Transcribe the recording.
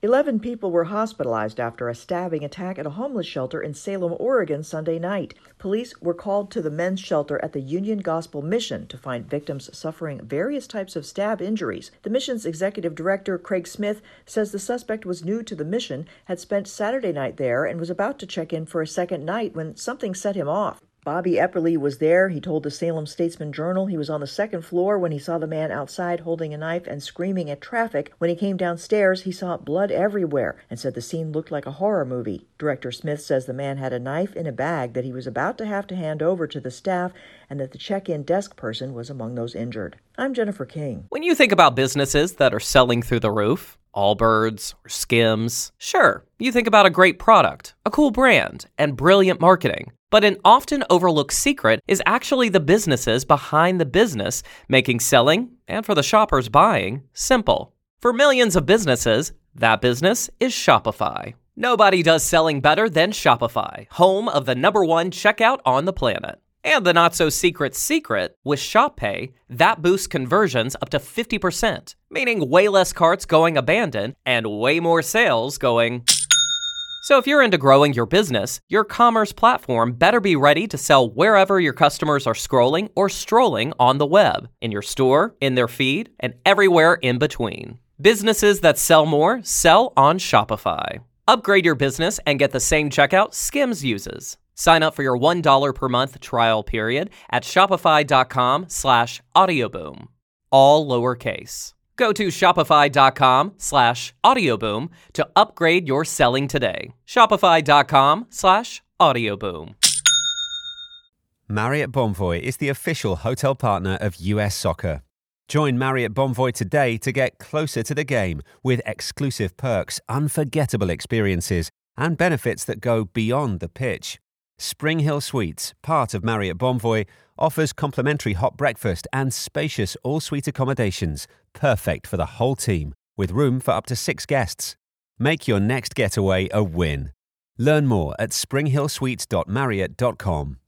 11 people were hospitalized after a stabbing attack at a homeless shelter in Salem, Oregon, Sunday night. Police were called to the men's shelter at the Union Gospel Mission to find victims suffering various types of stab injuries. The mission's executive director, Craig Smith, says the suspect was new to the mission, had spent Saturday night there, and was about to check in for a second night when something set him off. Bobby Epperly was there. He told the Salem Statesman Journal he was on the second floor when he saw the man outside holding a knife and screaming at traffic. When he came downstairs, he saw blood everywhere and said the scene looked like a horror movie. Director Smith says the man had a knife in a bag that he was about to have to hand over to the staff, and that the check-in desk person was among those injured. I'm Jennifer King. When you think about businesses that are selling through the roof, Allbirds or Skims, sure, you think about a great product, a cool brand, and brilliant marketing. But an often overlooked secret is actually the businesses behind the business, making selling, and for the shoppers buying, simple. For millions of businesses, that business is Shopify. Nobody does selling better than Shopify, home of the #1 checkout on the planet. And the not-so-secret secret, with Shop Pay, that boosts conversions up to 50%, meaning way less carts going abandoned and way more sales going... So if you're into growing your business, your commerce platform better be ready to sell wherever your customers are scrolling or strolling on the web, in your store, in their feed, and everywhere in between. Businesses that sell more sell on Shopify. Upgrade your business and get the same checkout Skims uses. Sign up for your $1 per month trial period at shopify.com/audioboom. All lowercase. Go to shopify.com/audioboom to upgrade your selling today. Shopify.com/audioboom. Marriott Bonvoy is the official hotel partner of US Soccer. Join Marriott Bonvoy today to get closer to the game with exclusive perks, unforgettable experiences, and benefits that go beyond the pitch. Spring Hill Suites, part of Marriott Bonvoy, offers complimentary hot breakfast and spacious all-suite accommodations, perfect for the whole team, with room for up to 6 guests. Make your next getaway a win. Learn more at springhillsuites.marriott.com.